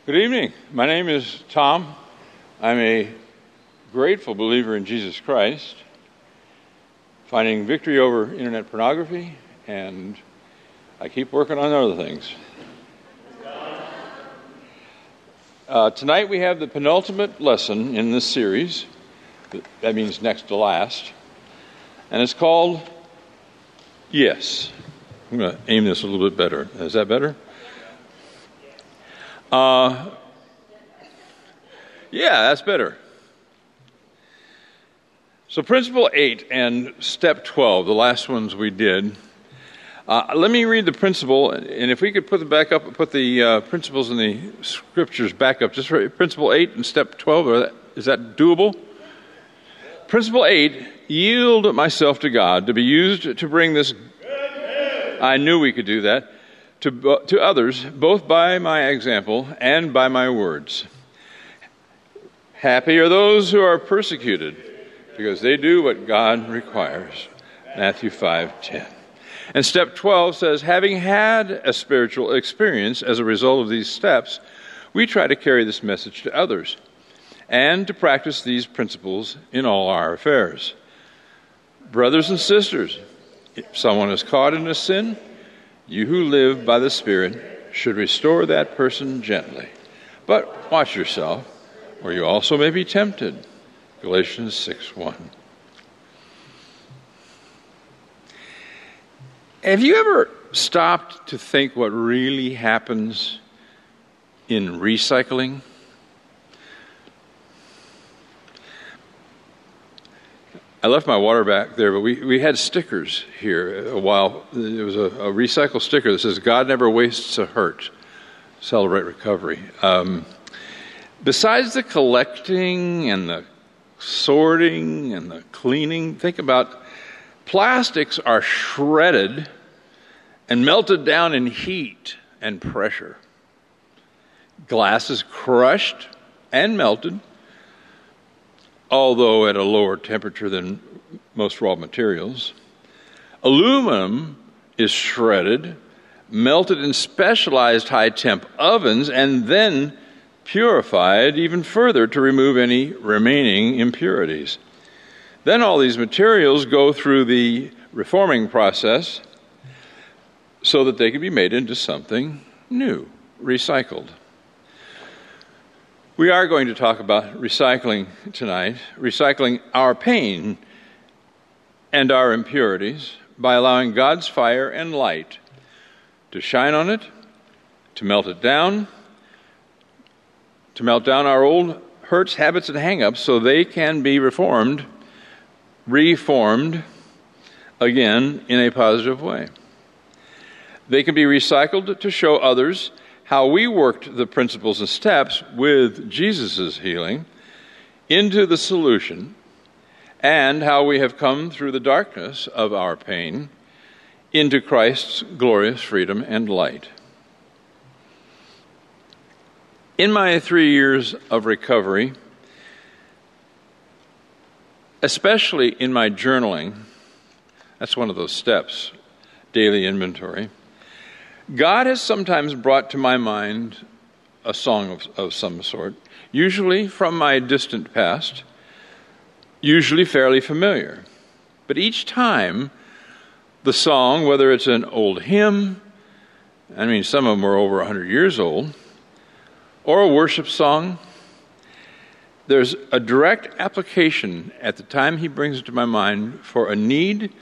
Good evening. My name is Tom. I'm a grateful believer in Jesus Christ, finding victory over internet pornography, and I keep working on other things. Tonight we have the penultimate lesson in this series. That means next to last. And it's called Yes. I'm going to aim this a little bit better. Is that better? Yeah, that's better. So principle 8 and step 12, the last ones we did. Let me read the principle, and if we could put the principles in the scriptures back up, just for principle 8 and step 12, is that doable? Principle 8, yield myself to God to be used to bring this. I knew we could do that. To others, both by my example and by my words. Happy are those who are persecuted, because they do what God requires. Matthew 5:10. And step 12 says, having had a spiritual experience as a result of these steps, we try to carry this message to others and to practice these principles in all our affairs. Brothers and sisters, if someone is caught in a sin, you who live by the Spirit should restore that person gently. But watch yourself, or you also may be tempted. Galatians 6:1. Have you ever stopped to think what really happens in recycling? I left my water back there, but we had stickers here a while. There was a recycle sticker that says, God never wastes a hurt. Celebrate recovery. Besides the collecting and the sorting and the cleaning, think about plastics are shredded and melted down in heat and pressure. Glass is crushed and melted, although at a lower temperature than most raw materials. Aluminum is shredded, melted in specialized high-temp ovens, and then purified even further to remove any remaining impurities. Then all these materials go through the reforming process so that they can be made into something new, recycled. We are going to talk about recycling tonight, recycling our pain and our impurities by allowing God's fire and light to shine on it, to melt it down, to melt down our old hurts, habits, and hang-ups so they can be reformed again in a positive way. They can be recycled to show others how we worked the principles and steps with Jesus' healing into the solution, and how we have come through the darkness of our pain into Christ's glorious freedom and light. In my 3 years of recovery, especially in my journaling, that's one of those steps, daily inventory, God has sometimes brought to my mind a song of some sort, usually from my distant past, usually fairly familiar. But each time, the song, whether it's an old hymn, some of them are over 100 years old, or a worship song, there's a direct application at the time he brings it to my mind for a need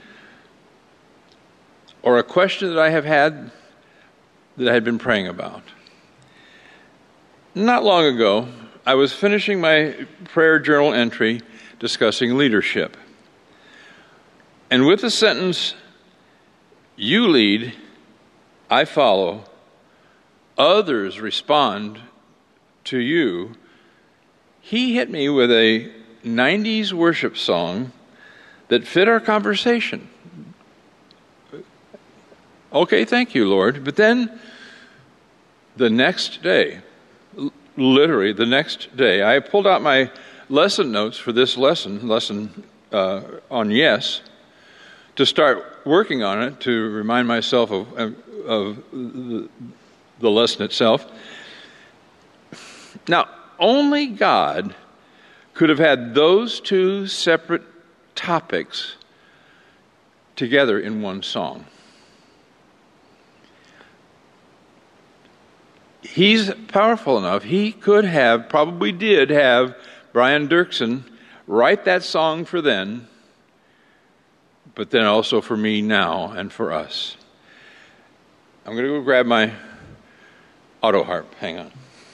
or a question that I have had that I had been praying about. Not long ago, I was finishing my prayer journal entry discussing leadership. And with the sentence, you lead, I follow, others respond to you, he hit me with a 90s worship song that fit our conversation. Okay, thank you, Lord. But then the next day, literally the next day, I pulled out my lesson notes for this lesson on yes, to start working on it, to remind myself of the lesson itself. Now, only God could have had those two separate topics together in one song. He's powerful enough. He could have, probably did have, Brian Dirksen write that song for then, but then also for me now and for us. I'm going to go grab my auto harp. Hang on.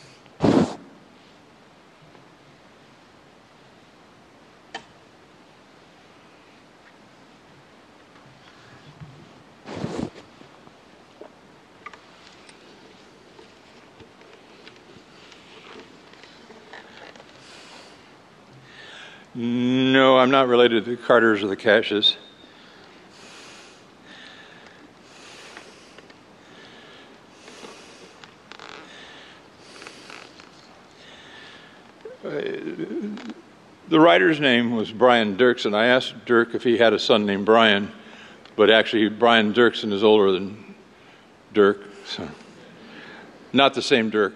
No, I'm not related to the Carters or the Cashes. The writer's name was Brian Dirksen. I asked Dirk if he had a son named Brian, but actually Brian Dirksen is older than Dirk, so not the same Dirk.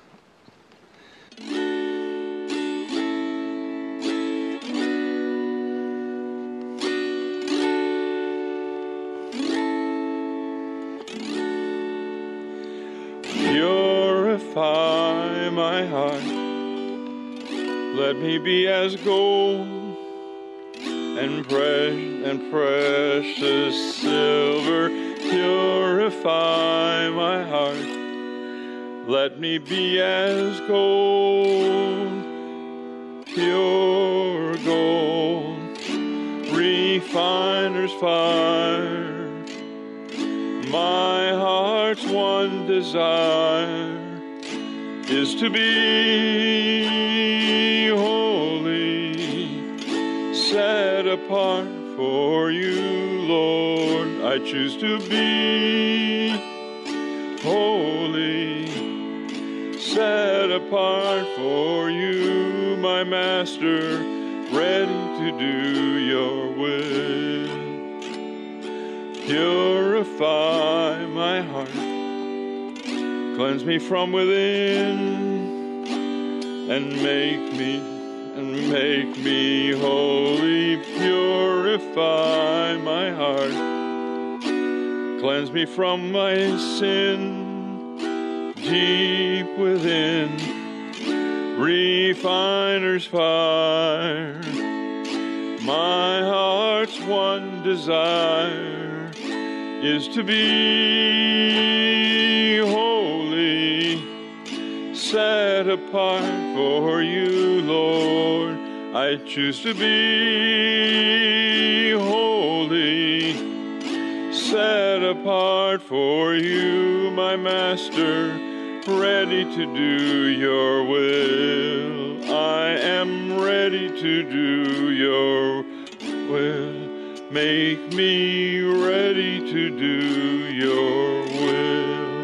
Purify my heart, let me be as gold and precious silver. Purify my heart, let me be as gold, pure gold, refiner's fire. My heart's one desire is to be holy, set apart for you, Lord. I choose to be holy, set apart for you, my Master, ready to do your will. Purify my heart, cleanse me from within, and make me holy. Purify my heart, cleanse me from my sin deep within. Refiner's fire, my heart's one desire is to be holy, set apart for you, Lord. I choose to be holy, set apart for you, my Master, ready to do your will. I am ready to do your will. Make me ready to do your will.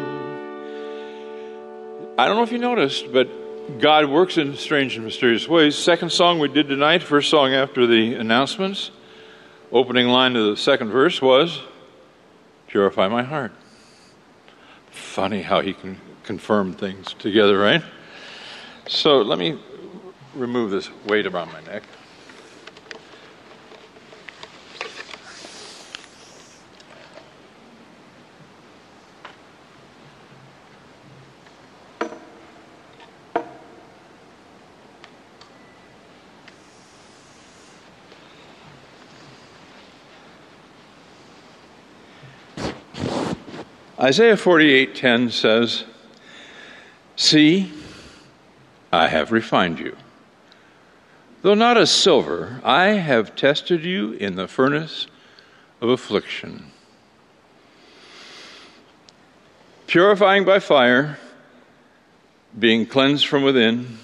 I don't know if you noticed, but God works in strange and mysterious ways. Second song we did tonight, first song after the announcements, opening line of the second verse was, Purify my heart. Funny how he can confirm things together, right? So let me remove this weight around my neck. Isaiah 48:10 says, See, I have refined you. Though not as silver, I have tested you in the furnace of affliction. Purifying by fire, being cleansed from within,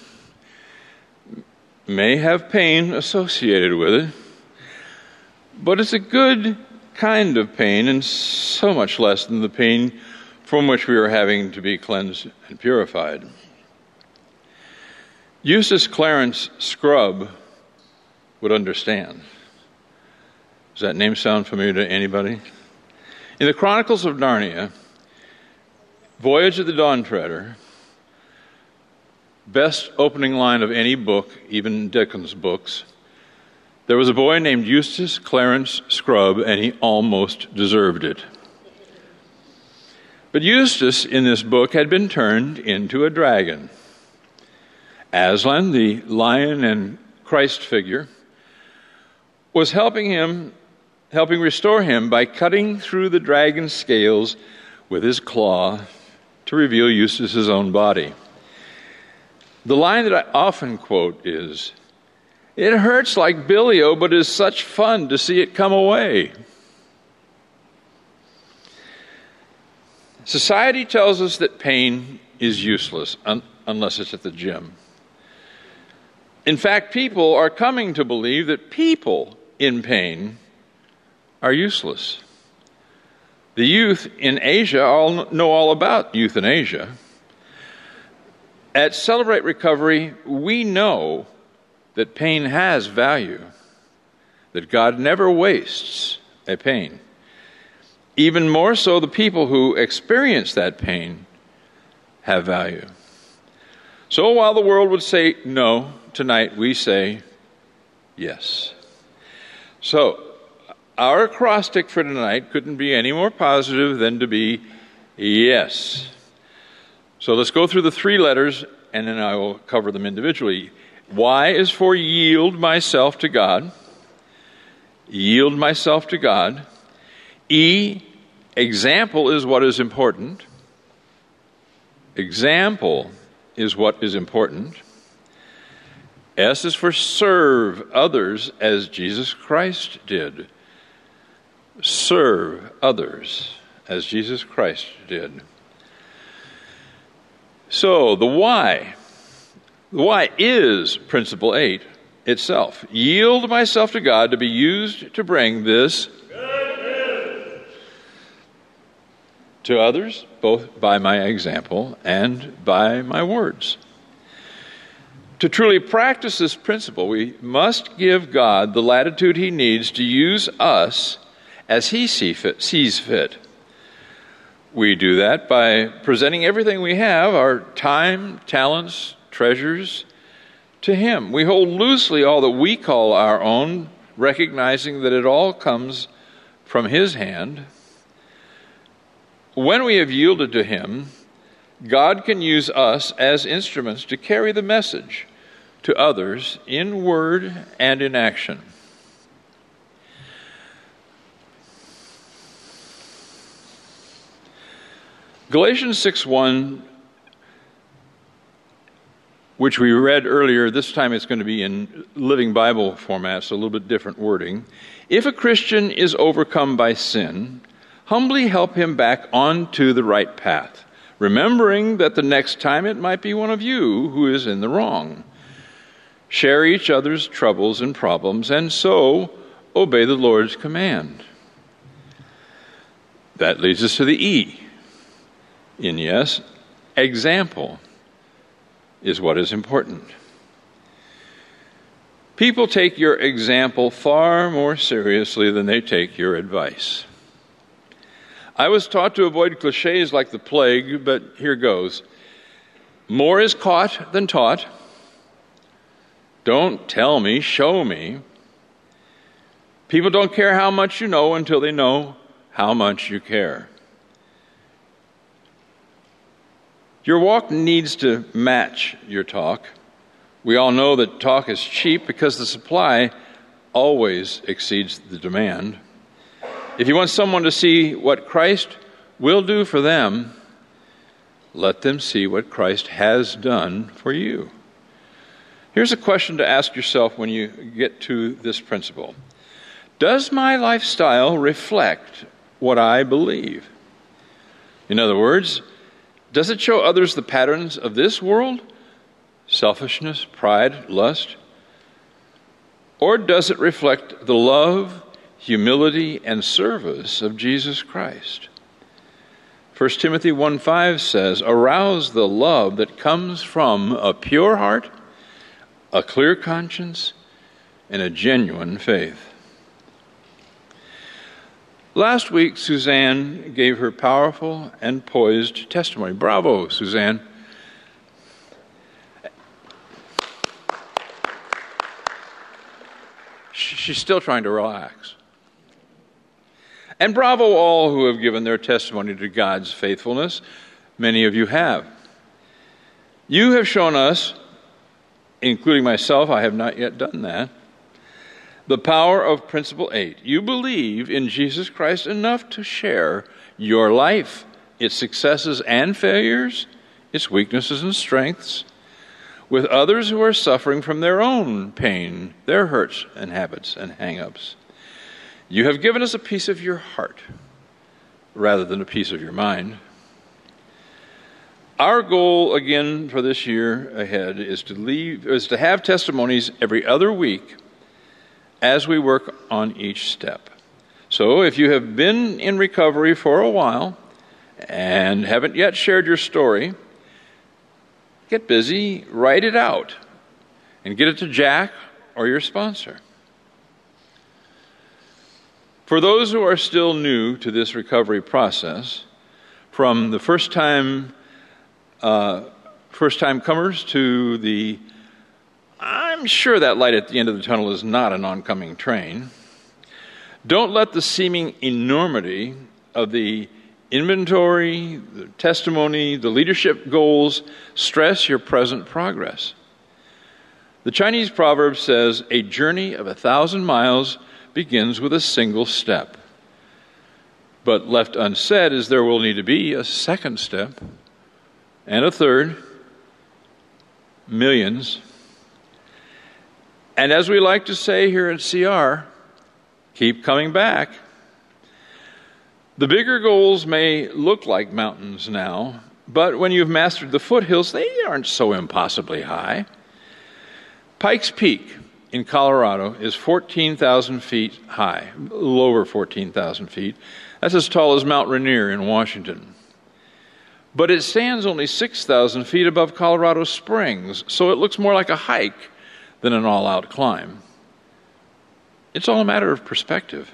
may have pain associated with it, but it's a good kind of pain and so much less than the pain from which we are having to be cleansed and purified. Eustace Clarence Scrubb would understand. Does that name sound familiar to anybody? In the Chronicles of Narnia, Voyage of the Dawn Treader, Best opening line of any book, even Dickens' books. There was a boy named Eustace Clarence Scrubb, and he almost deserved it. But Eustace, in this book, had been turned into a dragon. Aslan, the lion and Christ figure, was helping restore him by cutting through the dragon's scales with his claw to reveal Eustace's own body. The line that I often quote is, "It hurts like billy-o, but is such fun to see it come away." Society tells us that pain is useless unless it's at the gym. In fact, people are coming to believe that people in pain are useless. The youth in Asia know all about euthanasia. At Celebrate Recovery, we know that pain has value, that God never wastes a pain. Even more so, the people who experience that pain have value. So while the world would say no, tonight we say yes. So our acrostic for tonight couldn't be any more positive than to be yes. So let's go through the three letters, and then I will cover them individually. Y is for yield myself to God. Yield myself to God. E, example is what is important. Example is what is important. S is for serve others as Jesus Christ did. Serve others as Jesus Christ did. So the Y. The Y is Principle 8 itself. Yield myself to God to be used to bring this to others, both by my example and by my words. To truly practice this principle, we must give God the latitude He needs to use us as He sees fit. We do that by presenting everything we have, our time, talents, treasures, to Him. We hold loosely all that we call our own, recognizing that it all comes from His hand. When we have yielded to Him, God can use us as instruments to carry the message to others in word and in action. Galatians 6:1, which we read earlier, this time it's going to be in Living Bible format, so a little bit different wording. If a Christian is overcome by sin, humbly help him back onto the right path, remembering that the next time it might be one of you who is in the wrong. Share each other's troubles and problems, and so obey the Lord's command. That leads us to the E. In yes, example is what is important. People take your example far more seriously than they take your advice. I was taught to avoid cliches like the plague, but here goes. More is caught than taught. Don't tell me, show me. People don't care how much you know until they know how much you care. Your walk needs to match your talk. We all know that talk is cheap because the supply always exceeds the demand. If you want someone to see what Christ will do for them, let them see what Christ has done for you. Here's a question to ask yourself when you get to this principle. Does my lifestyle reflect what I believe? In other words, does it show others the patterns of this world? Selfishness, pride, lust? Or does it reflect the love, humility, and service of Jesus Christ? 1 Timothy 1:5 says, arouse the love that comes from a pure heart, a clear conscience, and a genuine faith. Last week, Suzanne gave her powerful and poised testimony. Bravo, Suzanne. She's still trying to relax. And bravo all who have given their testimony to God's faithfulness. Many of you have. You have shown us, including myself, I have not yet done that, the power of Principle 8. You believe in Jesus Christ enough to share your life, its successes and failures, its weaknesses and strengths, with others who are suffering from their own pain, their hurts and habits and hang-ups. You have given us a piece of your heart rather than a piece of your mind. Our goal again for this year ahead is to have testimonies every other week as we work on each step. So if you have been in recovery for a while and haven't yet shared your story, get busy, write it out, and get it to Jack or your sponsor. For those who are still new to this recovery process, from the first-time comers to the, I'm sure that light at the end of the tunnel is not an oncoming train, don't let the seeming enormity of the inventory, the testimony, the leadership goals stress your present progress. The Chinese proverb says, a journey of 1,000 miles begins with a single step. But left unsaid is there will need to be a second step, and a third, millions. And as we like to say here at CR, keep coming back. The bigger goals may look like mountains now, but when you've mastered the foothills, they aren't so impossibly high. Pikes Peak in Colorado is 14,000 feet high, a little over 14,000 feet. That's as tall as Mount Rainier in Washington. But it stands only 6,000 feet above Colorado Springs, so it looks more like a hike than an all-out climb. It's all a matter of perspective.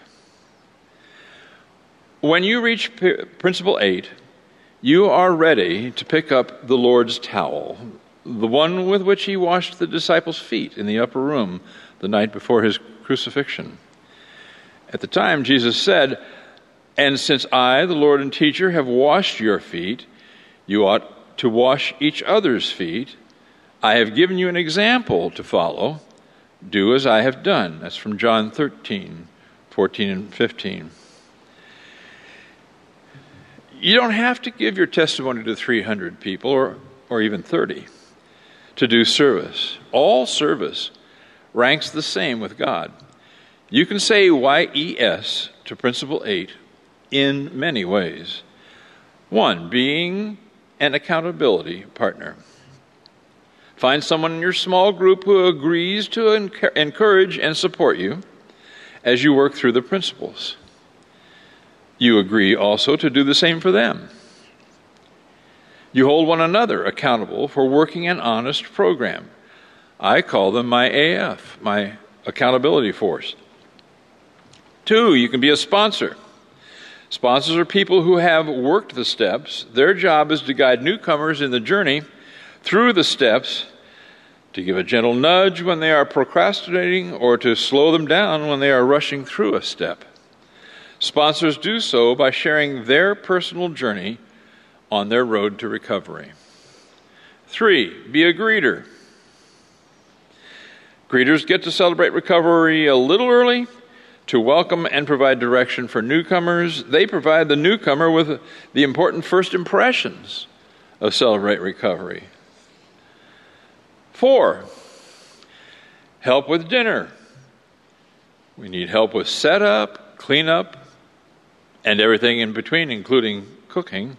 When you reach Principle 8, you are ready to pick up the Lord's towel, the one with which he washed the disciples' feet in the upper room the night before his crucifixion. At the time, Jesus said, "And since I, the Lord and teacher, have washed your feet, you ought to wash each other's feet. I have given you an example to follow. Do as I have done." That's from John 13, 14 and 15. You don't have to give your testimony to 300 people or even 30 to do service. All service ranks the same with God. You can say YES to Principle 8 in many ways. One, being an accountability partner. Find someone in your small group who agrees to encourage and support you as you work through the principles. You agree also to do the same for them. You hold one another accountable for working an honest program. I call them my AF, my accountability force. 2, you can be a sponsor. Sponsors are people who have worked the steps. Their job is to guide newcomers in the journey through the steps, to give a gentle nudge when they are procrastinating, or to slow them down when they are rushing through a step. Sponsors do so by sharing their personal journey on their road to recovery. 3, be a greeter. Greeters get to celebrate recovery a little early to welcome and provide direction for newcomers. They provide the newcomer with the important first impressions of Celebrate Recovery. 4, help with dinner. We need help with setup, cleanup, and everything in between, including cooking.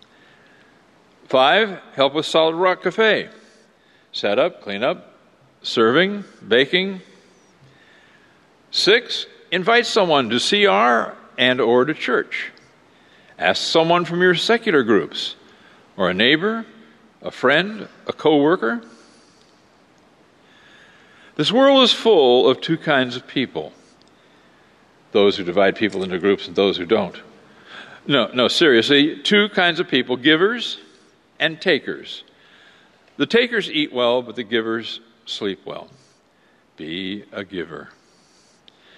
5, help with Solid Rock Cafe. Setup, cleanup, serving, baking. 6, invite someone to CR and or to church. Ask someone from your secular groups, or a neighbor, a friend, a co-worker. This world is full of 2 kinds of people. Those who divide people into groups and those who don't. No, seriously, 2 kinds of people, givers and takers. The takers eat well, but the givers sleep well. Be a giver.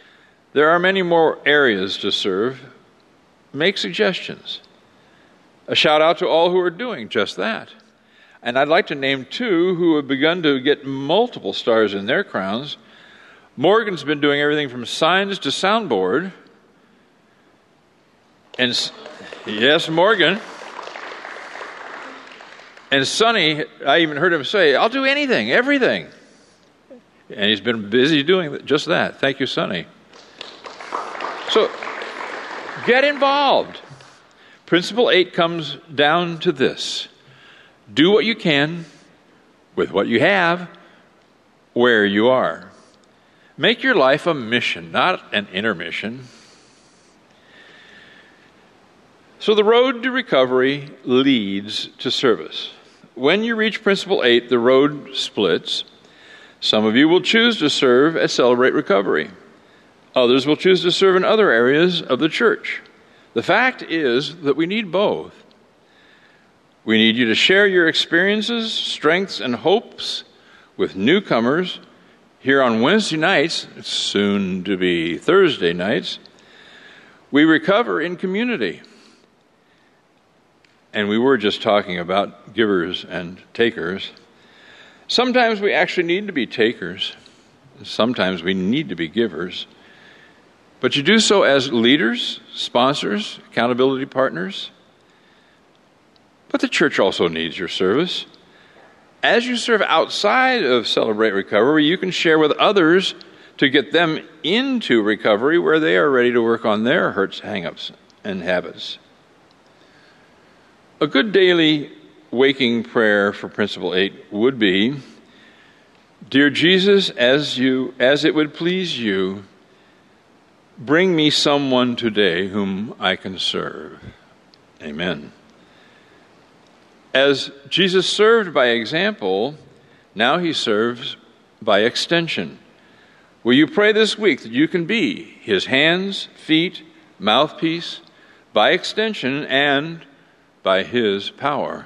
There are many more areas to serve. Make suggestions. A shout out to all who are doing just that. And I'd like to name two who have begun to get multiple stars in their crowns. Morgan's been doing everything from signs to soundboard. And yes, Morgan. And Sonny, I even heard him say, I'll do anything, everything. And he's been busy doing just that. Thank you, Sonny. So, get involved. Principle 8 comes down to this. Do what you can with what you have, where you are. Make your life a mission, not an intermission. So the road to recovery leads to service. When you reach Principle 8, the road splits. Some of you will choose to serve at Celebrate Recovery. Others will choose to serve in other areas of the church. The fact is that we need both. We need you to share your experiences, strengths, and hopes with newcomers here on Wednesday nights, soon to be Thursday nights. We recover in community. And we were just talking about givers and takers. Sometimes we actually need to be takers. Sometimes we need to be givers. But you do so as leaders, sponsors, accountability partners. But the church also needs your service. As you serve outside of Celebrate Recovery, you can share with others to get them into recovery where they are ready to work on their hurts, hang-ups, and habits. A good daily waking prayer for Principle 8 would be, Dear Jesus, as it would please you, bring me someone today whom I can serve. Amen. As Jesus served by example, now he serves by extension. Will you pray this week that you can be his hands, feet, mouthpiece, by extension, and by his power?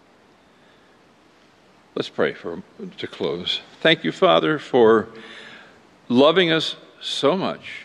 Let's pray to close. Thank you, Father, for loving us so much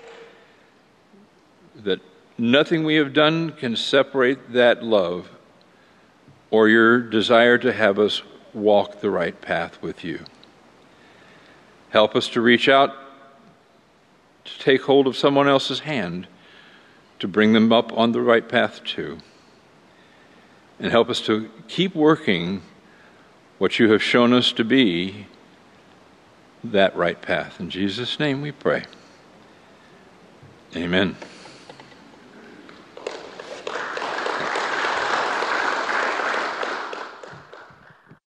that nothing we have done can separate that love or your desire to have us walk the right path with you. Help us to reach out, to take hold of someone else's hand, to bring them up on the right path too. And help us to keep working what you have shown us to be that right path. In Jesus' name we pray. Amen.